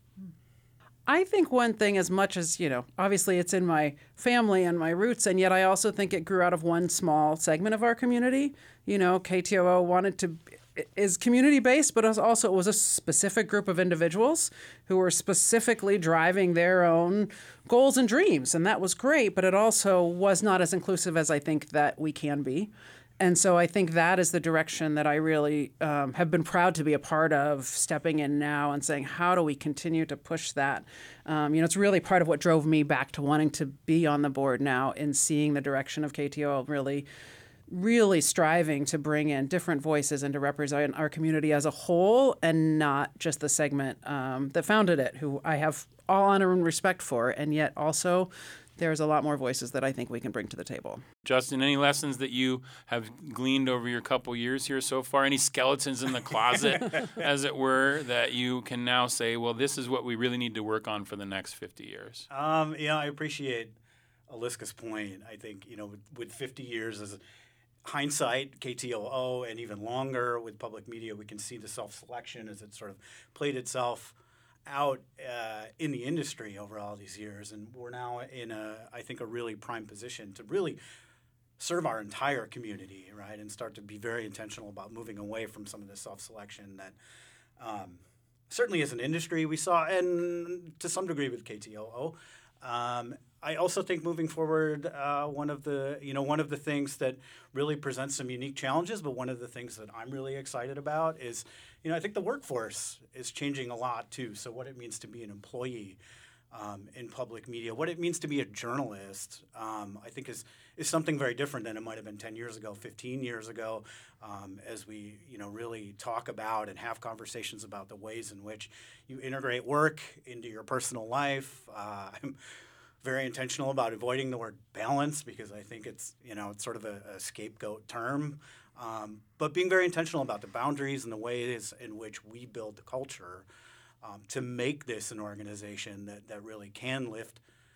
I think one thing, as much as, you know, obviously it's in my family and my roots, and yet I also think it grew out of one small segment of our community. You know, K T O O wanted to, is community-based, but also it was a specific group of individuals who were specifically driving their own goals and dreams. And that was great, but it also was not as inclusive as I think that we can be. And so I think that is the direction that I really um, have been proud to be a part of, stepping in now and saying, how do we continue to push that? Um, you know, it's really part of what drove me back to wanting to be on the board now, in seeing the direction of K T O O, really, really striving to bring in different voices and to represent our community as a whole, and not just the segment um, that founded it, who I have all honor and respect for, and yet also there's a lot more voices that I think we can bring to the table. Justin, any lessons that you have gleaned over your couple years here so far? Any skeletons in the closet, as it were, that you can now say, well, this is what we really need to work on for the next fifty years? Um, yeah, I appreciate Aliska's point. I think, you know, with, with fifty years as hindsight, K T O O, and even longer with public media, we can see the self-selection as it sort of played itself out uh, in the industry over all these years, and we're now in a, I think, a really prime position to really serve our entire community, right, and start to be very intentional about moving away from some of the self-selection that um, certainly as an industry we saw, and to some degree with K T O O. Um, I also think moving forward, uh, one of the you know one of the things that really presents some unique challenges, but one of the things that I'm really excited about is, you know, I think the workforce is changing a lot too. So what it means to be an employee um, in public media, what it means to be a journalist, um, I think is is something very different than it might have been ten years ago, fifteen years ago, um, as we you know really talk about and have conversations about the ways in which you integrate work into your personal life. Uh, I'm very intentional about avoiding the word balance, because I think it's you know it's sort of a, a scapegoat term. Um, but being very intentional about the boundaries and the ways in which we build the culture um, to make this an organization that, that really can lift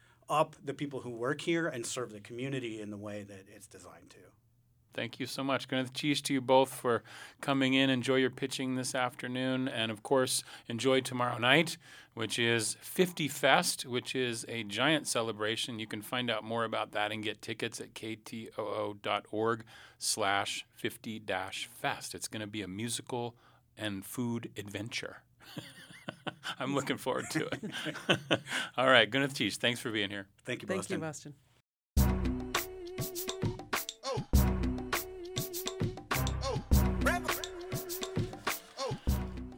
up the people who work here and serve the community in the way that it's designed to. Thank you so much. Gwyneth Cheese to you both for coming in. Enjoy your pitching this afternoon. And, of course, enjoy tomorrow night, which is fifty Fest, which is a giant celebration. You can find out more about that and get tickets at ktoo.org slash 50 dash fest. It's going to be a musical and food adventure. I'm looking forward to it. All right, Gwyneth Cheese, thanks for being here. Thank you, Thank Boston. you, Boston.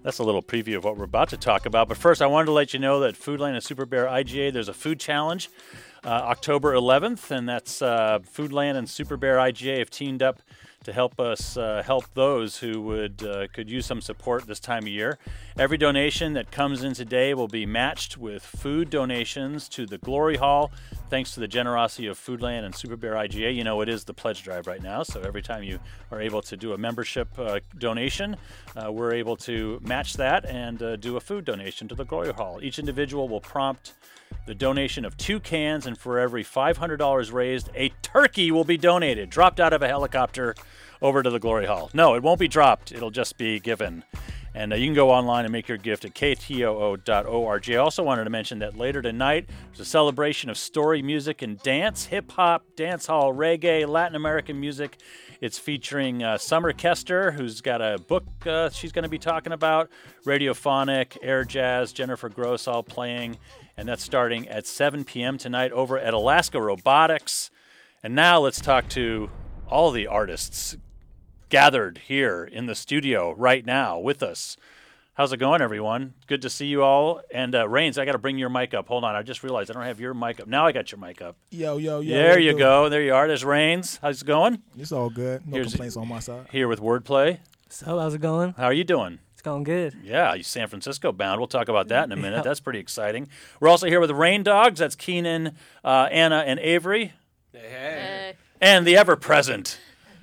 That's a little preview of what we're about to talk about. But first, I wanted to let you know that Foodland and Super Bear I G A, there's a food challenge uh, October eleventh, and that's uh, Foodland and Super Bear I G A have teamed up to help us uh, help those who would uh, could use some support this time of year. Every donation that comes in today will be matched with food donations to the Glory Hall, thanks to the generosity of Foodland and Super Bear I G A. You know, it is the pledge drive right now, so every time you are able to do a membership uh, donation, uh, we're able to match that and uh, do a food donation to the Glory Hall. Each individual will prompt the donation of two cans, and for every five hundred dollars raised, a turkey will be donated, dropped out of a helicopter over to the Glory Hall. No, it won't be dropped. It'll just be given. And uh, you can go online and make your gift at k t o o dot org. I also wanted to mention that later tonight, there's a celebration of story, music, and dance, hip-hop, dancehall, reggae, Latin American music. It's featuring uh, Summer Kester, who's got a book uh, she's going to be talking about, Radiophonic, Air Jazz, Jennifer Gross all playing. And that's starting at seven p.m. tonight over at Alaska Robotics. And now let's talk to all the artists gathered here in the studio right now with us. How's it going, everyone? Good to see you all. And uh, Rains, I got to bring your mic up. Hold on. I just realized I don't have your mic up. Now I got your mic up. Yo, yo, yo. There you go. There you are. There's Rains. How's it going? It's all good. No Here's complaints on my side. Here with Wordplay. So, how's it going? How are you doing? It's going good. Yeah, you San Francisco bound. We'll talk about that in a minute. That's pretty exciting. We're also here with the Rain Dogs. That's Keenan, uh, Anna, and Avery. Hey, hey. And the ever-present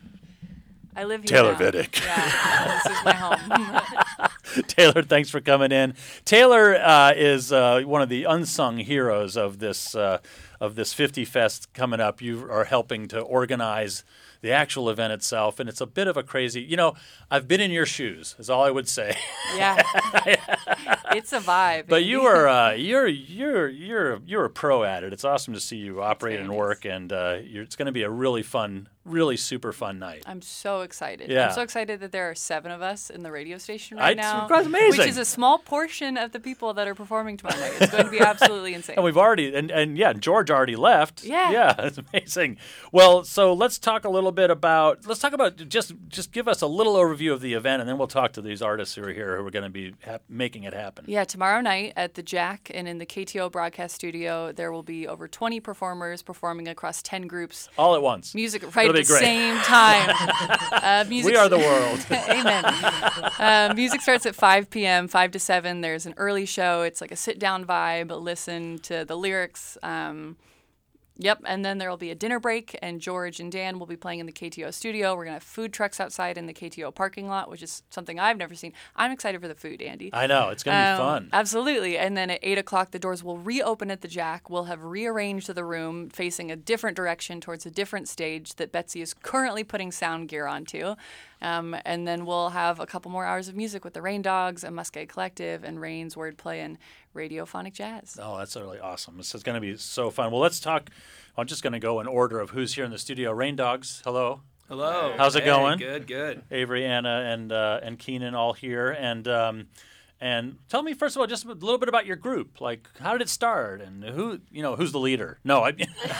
I live here Taylor now. Vidic. Yeah, this is my home. Taylor, thanks for coming in. Taylor uh, is uh, one of the unsung heroes of this uh, of this fifty Fest coming up. You are helping to organize the actual event itself, and it's a bit of a crazy. You know, I've been in your shoes. Is all I would say. Yeah, it's a vibe. But you are uh, you're you're you're you're a pro at it. It's awesome to see you operate and work, and uh, you're, it's going to be a really fun, really super fun night. I'm so excited. Yeah. I'm so excited that there are seven of us in the radio station right I, now. It's amazing. Which is a small portion of the people that are performing tomorrow night. It's going to be absolutely insane. And we've already, and, and yeah, George already left. Yeah. Yeah, it's amazing. Well, so let's talk a little bit about, let's talk about, just just give us a little overview of the event, and then we'll talk to these artists who are here who are going to be ha- making it happen. Yeah, tomorrow night at the Jack and in the K T O broadcast studio, there will be over twenty performers performing across ten groups. All at once. Music right It'll at be the great. same time. uh, music We are the world. Amen. Uh, music starts at five p.m., five to seven. There's an early show. It's like a sit-down vibe. Listen to the lyrics. Um, Yep, and then there will be a dinner break, and George and Dan will be playing in the K T O studio. We're going to have food trucks outside in the K T O parking lot, which is something I've never seen. I'm excited for the food, Andy. I know. It's going to Um, be fun. Absolutely. And then at eight o'clock, the doors will reopen at the Jack. We'll have rearranged the room facing a different direction towards a different stage that Betsy is currently putting sound gear onto. Um, and then we'll have a couple more hours of music with the Rain Dogs and Muscat Collective and Rain's Wordplay and Radiophonic Jazz. Oh, that's really awesome. This is going to be so fun. Well, let's talk. I'm just going to go in order of who's here in the studio. Rain Dogs, hello. Hello. How's it Hey, going? Good, good. Avery, Anna, and uh, and Keenan all here. And um, and tell me first of all just a little bit about your group. Like, how did it start, and who you know who's the leader? No, I.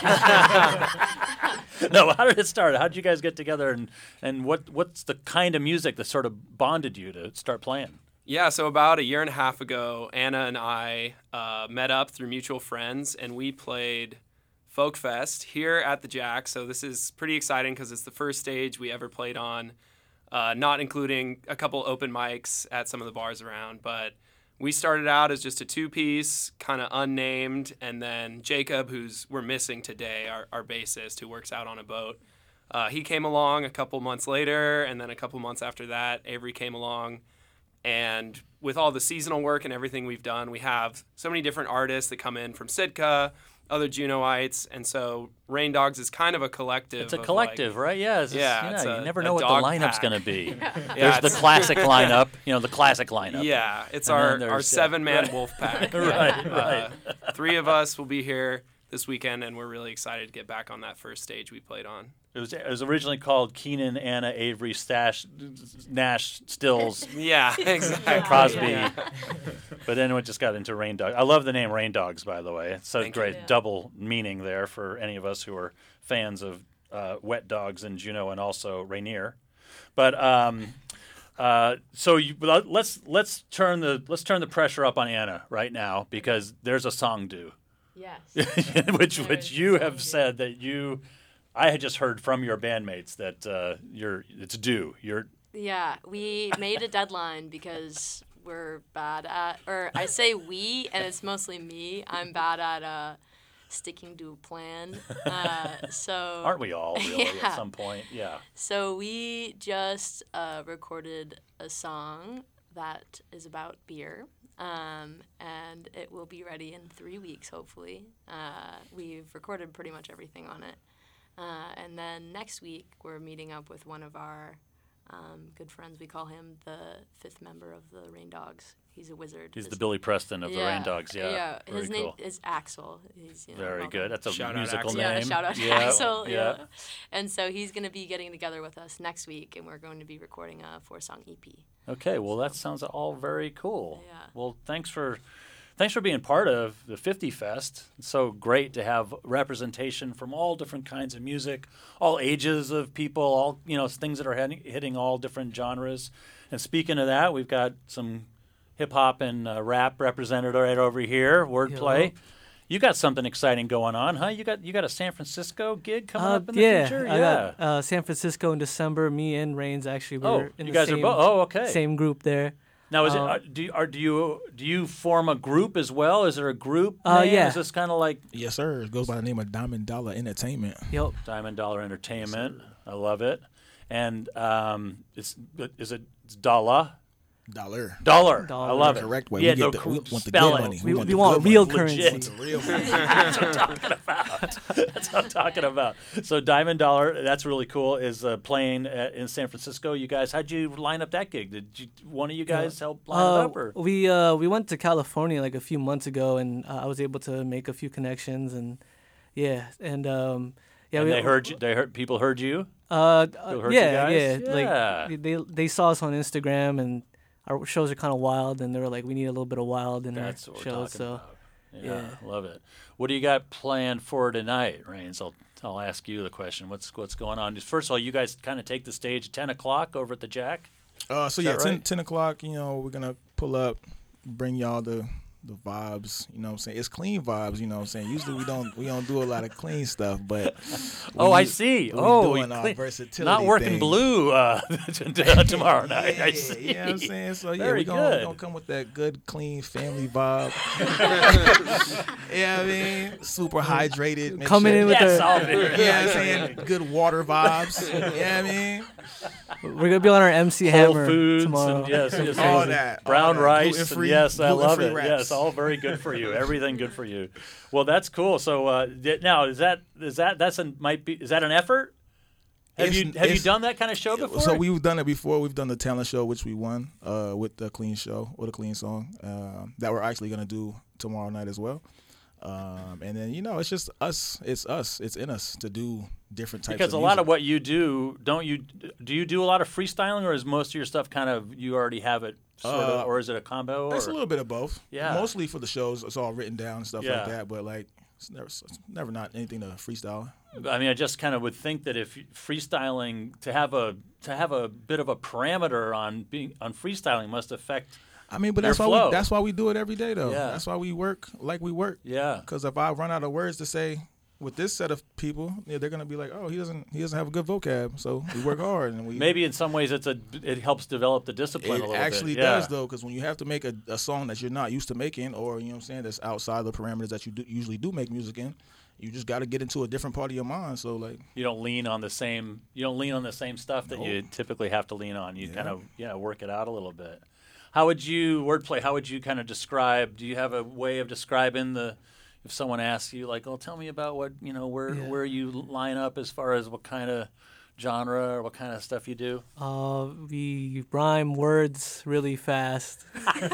no, how did it start? How did you guys get together, and and what what's the kind of music that sort of bonded you to start playing? Yeah, so about a year and a half ago, Anna and I uh, met up through mutual friends, and we played Folk Fest here at the Jack. So this is pretty exciting because it's the first stage we ever played on, uh, not including a couple open mics at some of the bars around. But we started out as just a two-piece, kind of unnamed, and then Jacob, who's we're missing today, our, our bassist who works out on a boat, uh, he came along a couple months later, and then a couple months after that, Avery came along. And with all the seasonal work and everything we've done, we have so many different artists that come in from Sitka, other Junoites, and so Rain Dogs is kind of a collective. It's a of collective, like, right? Yeah, it's, yeah. you, know, It's a, you never a know what the dog lineup's pack. going to be. yeah, There's the it's- classic lineup, you know, the classic lineup. Yeah, it's And then our, our there's, uh, seven-man right. wolf pack. Right, Uh, right. three of us will be here this weekend, and we're really excited to get back on that first stage we played on. It was, it was originally called Keenan, Anna, Avery, Stash, Nash, Stills, Yeah, exactly. Crosby. Yeah. But then it just got into Rain Dogs. I love the name Rain Dogs, by the way. It's so Thank you. great Yeah. double meaning there for any of us who are fans of uh, wet dogs in Juneau and also Rainier. But um, Uh, so you, let's let's turn the let's turn the pressure up on Anna right now because there's a song due. Yes. which which you have said that you, I had just heard from your bandmates that uh, you're it's due. You're. Yeah, we made a deadline because we're bad at, or I say we, and it's mostly me. I'm bad at uh, sticking to a plan. Uh, so aren't we all really yeah. at some point? Yeah. So we just uh, recorded a song that is about beer. Um, and it will be ready in three weeks, hopefully. Uh, we've recorded pretty much everything on it. Uh, and then next week, we're meeting up with one of our um, good friends. We call him the fifth member of the Rain Dogs. He's a wizard. He's His, the Billy Preston of yeah, the Rain Dogs. Yeah. Yeah. Very His cool. name is Axel. He's, you know, Very welcome. good. That's a Shout out musical Axel. name. Yeah, shout out to yeah. Axel. Yeah. Yeah. And so he's going to be getting together with us next week, and we're going to be recording a four-song E P. Okay. Well, that sounds all very cool. Yeah. Well, thanks for. Thanks for being part of the fifty Fest. It's so great to have representation from all different kinds of music, all ages of people, all you know, things that are hitting, hitting all different genres. And speaking of that, we've got some hip hop and uh, rap represented right over here. Wordplay. Yo. You got something exciting going on, huh? You got you got a San Francisco gig coming Uh, up in the yeah, future. I Yeah. got uh, San Francisco in December. Me and Reigns actually were Oh, in you the guys same, are both. Oh, okay. same group there. Now, is Um, it uh, do you, are do you do you form a group as well? Is there a group? Uh, name? yeah. Is this kind of like Yes, sir. It goes by the name of Diamond Dollar Entertainment. Yep. Diamond Dollar Entertainment? I love it. And um, it's is it it's Dollar? Dollar. Dollar. Dollar. I love The it. correct way. Yeah, We get the, the- we want the good spelling. money. We, want we the want good real money. currency. Legit. Real money. That's what I'm talking about. That's what I'm talking about. So Diamond Dollar, that's really cool. Is uh, playing at, in San Francisco. You guys, how'd you line up that gig? Did you, one of you guys help line Uh, it up? Or? we uh, we went to California like a few months ago, and uh, I was able to make a few connections, and yeah, and um, yeah, and we, they heard you. They heard people heard you. Uh, People uh, heard you yeah, guys? yeah, Yeah. like they they saw us on Instagram, and our shows are kind of wild, and they were like, we need a little bit of wild in That's our what we're shows, talking so. about. Yeah, yeah. love it. What do you got planned for tonight, Reigns? I'll I'll ask you the question. What's what's going on? First of all, you guys kind of take the stage at ten o'clock over at the Jack. Uh, so Is yeah, that ten, right? ten o'clock. You know, we're gonna pull up, bring y'all the the vibes. You know, what I'm saying it's clean vibes. You know, what I'm saying usually we don't we don't do a lot of clean stuff, but Oh, we- I see. we Oh, doing we our clean- versatility not working thing. blue uh, tomorrow night. I Yeah, see. you know what I'm saying? So yeah, Very we're gonna, good. we gonna come with that good, clean family vibe. Yeah, I mean, super hydrated. make Coming sure- in with Yes, the- I'll be. Yeah, you know what I'm saying good water vibes. Yeah, I mean, We're gonna be on our M C Whole Hammer Foods tomorrow. and yes, yes, All yes. that, all brown that. rice. and Gluten-free- yes, I love gluten-free it. wraps. Yes, all very good for you. Everything good for you. Well, that's cool. So uh, th- now is that is that that's a might be is that an effort? Have It's- you have you it's- done that kind of show before? So we've done it before. We've done the talent show, which we won uh, with the clean show or the clean song uh, that we're actually gonna do tomorrow night as well. Um, and then you know, it's just us. It's us. It's in us to do different types. because of a lot of music. what you do, don't you? Do you do a lot of freestyling, or is most of your stuff kind of you already have it sort Uh, of, or is it a combo? It's or? a little bit of both. Yeah. Mostly for the shows, it's all written down and stuff Yeah. like that. But like, it's never, it's never not anything to freestyle. I mean, I just kind of would think that if freestyling to have a to have a bit of a parameter on being on freestyling must affect. I mean, but Your that's why flow. we that's why we do it every day though. Yeah. That's why we work like we work. Yeah. Because if I run out of words to say with this set of people, yeah, they're gonna be like, oh, he doesn't he doesn't have a good vocab. So we work hard and we Maybe in some ways it's a it helps develop the discipline a It little actually bit. Yeah. does though, because when you have to make a, a song that you're not used to making, or you know what I'm saying, that's outside the parameters that you do, usually do make music in, you just got to get into a different part of your mind. So like, You don't lean on the same you don't lean on the same stuff that you typically have to lean on. You kind of yeah work it out a little bit. How would you wordplay? How would you kind of describe? Do you have a way of describing the? If someone asks you like, "Oh, tell me about what you know, where Yeah. where you line up as far as what kind of genre or what kind of stuff you do?" Uh, we rhyme words really fast.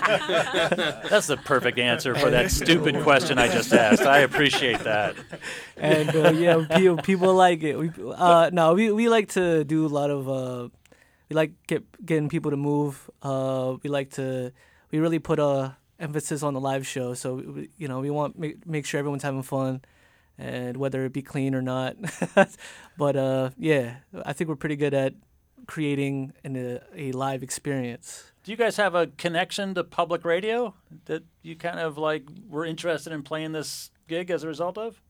That's the perfect answer for that stupid question I just asked. I appreciate that. And uh, yeah, people, people like it. We uh, no, we we like to do a lot of uh, we like get getting people to move. Uh, we like to we really put a emphasis on the live show. So we, you know, we want make make sure everyone's having fun, and whether it be clean or not. But uh, yeah, I think we're pretty good at creating an, a, a live experience. Do you guys have a connection to public radio that you kind of like were interested in playing this gig as a result of?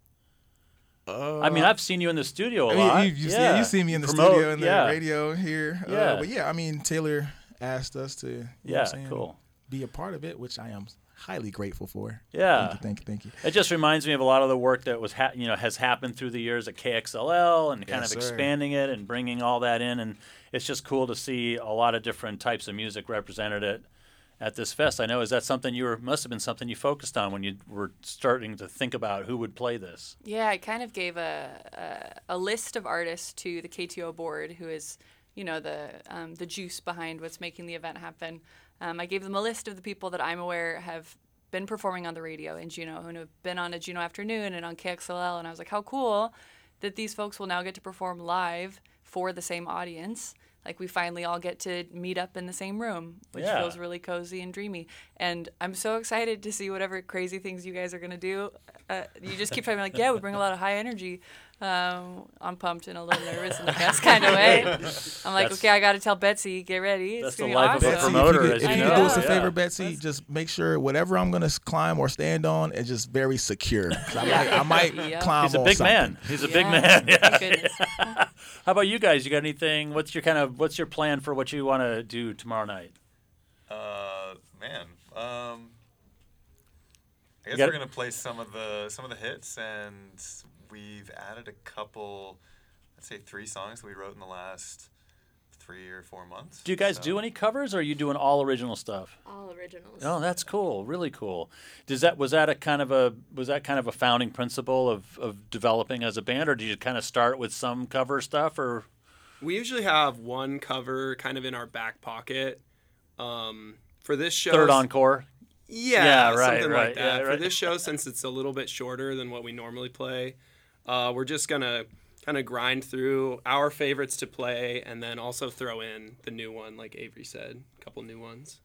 Uh, I mean, I've seen you in the studio a I mean, lot. You, you, yeah. see, you see me in the Promote, studio and the yeah. radio here. Yeah. Uh, but yeah, I mean, Taylor asked us to you know Yeah, what I'm saying, cool. be a part of it, which I am highly grateful for. Yeah. Thank you, thank you, thank you. It just reminds me of a lot of the work that was ha- you know has happened through the years at K X L L and kind Yes, of sir. expanding it and bringing all that in, and it's just cool to see a lot of different types of music represented at at this fest. I know, is that something you were must have been something you focused on when you were starting to think about who would play this? Yeah, I kind of gave a a, a list of artists to the K T O board, who is, you know, the um, the juice behind what's making the event happen. Um, I gave them a list of the people that I'm aware have been performing on the radio in Juneau, who have been on a Juneau Afternoon and on K X L L, and I was like, how cool that these folks will now get to perform live for the same audience. Like, we finally all get to meet up in the same room, which Yeah. feels really cozy and dreamy. And I'm so excited to see whatever crazy things you guys are going to do. Uh, you just keep telling me, like, yeah, we bring a lot of high energy. Um, I'm pumped and a little nervous in the best kind of way. I'm like, That's- okay, I got to tell Betsy, get ready. It's That's going the to be life of a awesome. promoter, if you as could, if you you know. could do us a Yeah. favor, Betsy, just make sure whatever I'm going to climb or stand on is just very secure. 'Cause I might, I might Yep. climb He's a on big something. man. He's a big Yeah. man. Yeah. Thank goodness. How about you guys? You got anything? What's your kind of what's your plan for what you want to do tomorrow night? Uh, man. Um, I guess got- we're gonna play some of the some of the hits, and we've added a couple. I'd say three songs we wrote in the last three or four months. Do you guys So- do any covers, or are you doing all original stuff? All originals. Oh, that's cool. Really cool. Does that was that a kind of a was that kind of a founding principle of, of developing as a band, or do you kind of start with some cover stuff, or We usually have one cover kind of in our back pocket. Um, for this show, third encore? Yeah, Yeah, right, something right, like yeah, that. For right. this show, since it's a little bit shorter than what we normally play, uh, we're just gonna kind of grind through our favorites to play, and then also throw in the new one, like Avery said, a couple new ones.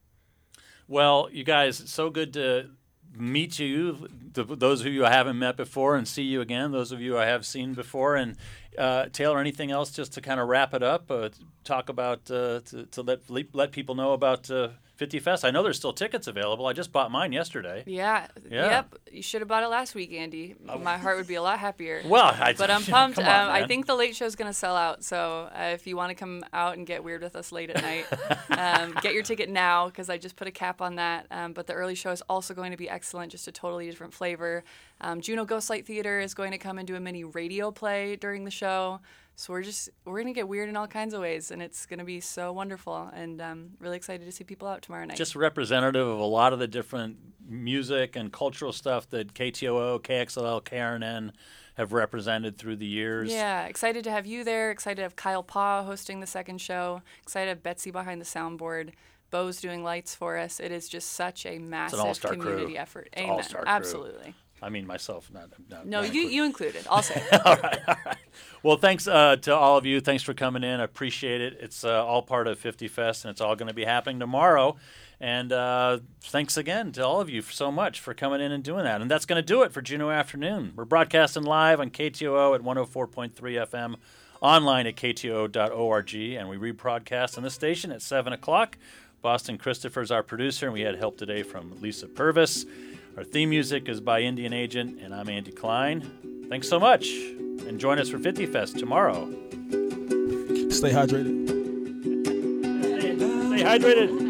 Well, you guys, it's so good to meet you. The, those of you I haven't met before, and see you again. Those of you I have seen before. And uh, Taylor, anything else just to kind of wrap it up? Uh, talk about uh, to, to let let people know about uh, fifty Fest. I know there's still tickets available. I just bought mine yesterday. Yeah. Yeah. Yep. You should have bought it last week, Andy. My heart would be a lot happier. Well, I- but I'm you know, pumped. come on, um, I man. think the late show is going to sell out. So uh, if you want to come out and get weird with us late at night, um, get your ticket now, because I just put a cap on that. Um, but the early show is also going to be excellent, just a totally different flavor. Um, Juneau Ghostlight Theater is going to come and do a mini radio play during the show. So we're just we're gonna get weird in all kinds of ways, and it's gonna be so wonderful. And um, really excited to see people out tomorrow night. Just representative of a lot of the different music and cultural stuff that K T O O, K X L L, K R N N have represented through the years. Yeah, excited to have you there. Excited to have Kyle Paw hosting the second show. Excited to have Betsy behind the soundboard. Bo's doing lights for us. It is just such a massive all-star community crew. effort. It's an Amen. all-star crew. Absolutely. I mean, myself, not. not No, not you included. you included. I'll say. all right, all right. Well, thanks uh, to all of you. Thanks for coming in. I appreciate it. It's uh, all part of fifty Fest, and it's all going to be happening tomorrow. And uh, thanks again to all of you so much for coming in and doing that. And that's going to do it for Juneau Afternoon. We're broadcasting live on K T O O at one oh four point three F M, online at K T O O dot org, and we rebroadcast on this station at seven o'clock. Boston Christopher's our producer, and we had help today from Lisa Purvis. Our theme music is by Indian Agent, and I'm Andy Klein. Thanks so much, and join us for fifty Fest tomorrow. Stay hydrated. Stay, stay hydrated.